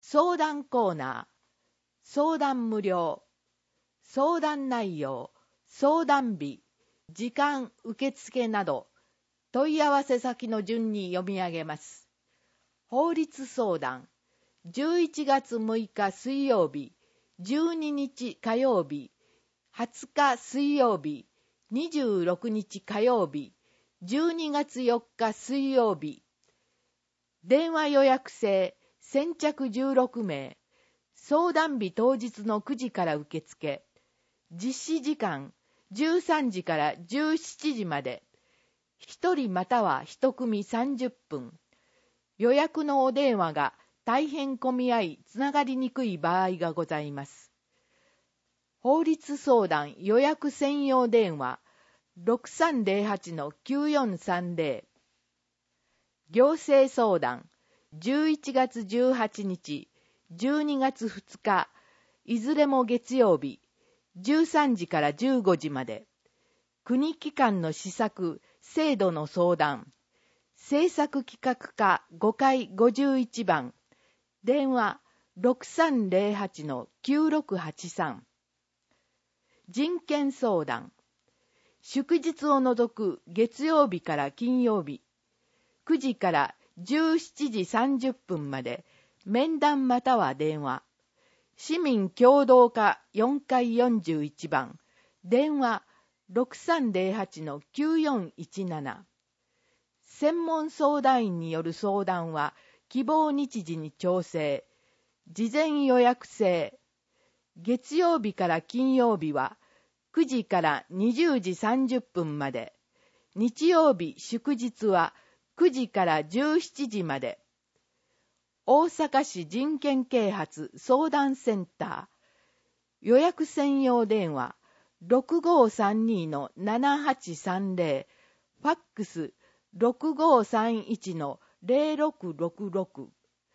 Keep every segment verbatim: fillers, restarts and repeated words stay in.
相談コーナー、相談無料、相談内容、相談日、時間受付など、問い合わせ先の順に読み上げます。法律相談、じゅういちがつむいか水曜日、じゅうににち火曜日、はつか水曜日、にじゅうろくにち火曜日、じゅうにがつよっか水曜日。電話予約制、先着じゅうろくめい、相談日当日のくじから受付、実施時間じゅうさんじからじゅうしちじまで、ひとりまたはいち組さんじゅっぷん、予約のお電話が大変混み合いつながりにくい場合がございます。法律相談予約専用電話 ろくさんぜろはちのきゅうよんさんぜろ、行政相談じゅういちがつじゅうはちにち、じゅうにがつふつか、いずれも月曜日、じゅうさんじからじゅうごじまで、国機関の施策、制度の相談、政策企画課ごかいごじゅういちばん、電話 ろくさんぜろはちのきゅうろくはちさん、人権相談、祝日を除く月曜日から金曜日、くじからじゅうしちじさんじゅっぷんまで、面談または電話、市民協働課よんかいよんじゅういちばん、電話 ろくさんぜろはちのきゅうよんいちなな、専門相談員による相談は希望日時に調整、事前予約制、月曜日から金曜日はくじからにじゅうじさんじゅっぷんまで、日曜日祝日はくじからじゅうしちじまで。大阪市人権啓発相談センター、予約専用電話 ろくごさんにのななはちさんぜろ、ファックス ろくごさんいちのぜろろくろくろく、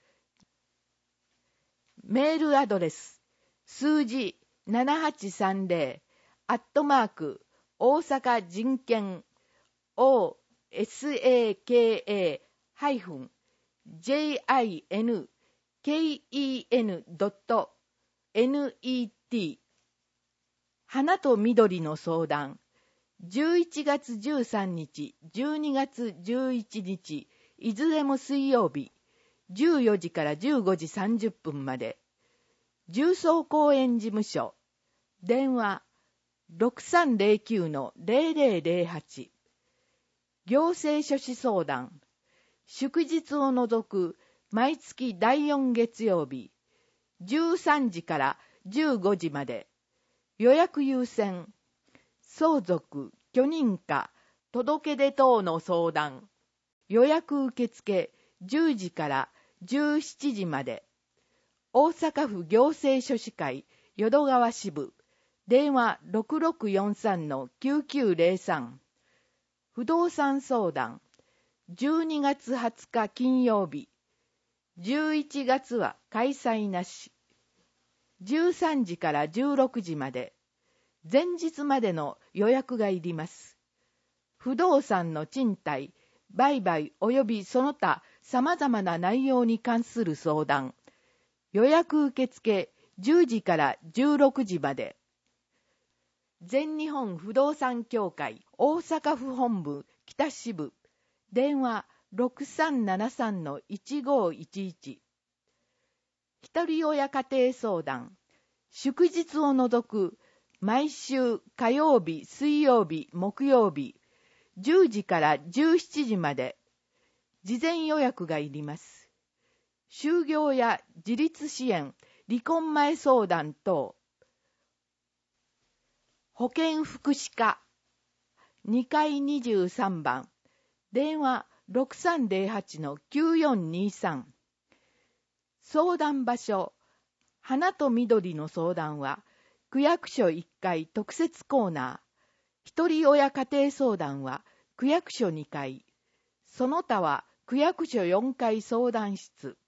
メールアドレス数字ななはちさんぜろアットマーク大阪人権 オーエスエーケーエー ハイフン ジェイアイエヌケーイーエヌ ドット ネット 花と緑の相談じゅういちがつじゅうさんにち、じゅうにがつじゅういちにち、いずれも水曜日、じゅうよじからじゅうごじさんじゅっぷんまで、重曹公園事務所、電話 ろくさんぜろきゅうのぜろぜろぜろはち、行政書士相談、祝日を除く毎月だいよん月曜日、じゅうさんじからじゅうごじまで、予約優先、相続、許認可、届け出等の相談、予約受付じゅうじからじゅうしちじまで、大阪府行政書士会淀川支部、電話 ろくろくよんさんのきゅうきゅうぜろさん、不動産相談、じゅうにがつはつか金曜日、じゅういちがつは開催なし、じゅうさんじからじゅうろくじまで、前日までの予約がいります。不動産の賃貸、売買及びその他様々な内容に関する相談、予約受付じゅうじからじゅうろくじまで。全日本不動産協会大阪府本部北支部、電話 ろくさんななさんのいちごいちいち、ひとり親家庭相談、祝日を除く毎週火曜日、水曜日、木曜日、じゅうじからじゅうしちじまで、事前予約がいります。就業や自立支援、離婚前相談等、保健福祉課にかいにじゅうさんばん、電話 ろくさんぜろはちのきゅうよんにさん、相談場所、花と緑の相談は、区役所いっかい特設コーナー、一人親家庭相談は区役所にかい、その他は区役所よんかい相談室、